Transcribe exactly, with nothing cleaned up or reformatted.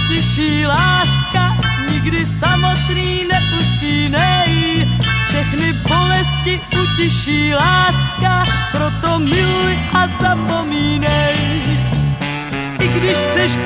utiší láska, nikdy samotný neusínej. Všechny bolesti utiší láska, proto miluj a zapomínej. I když chceš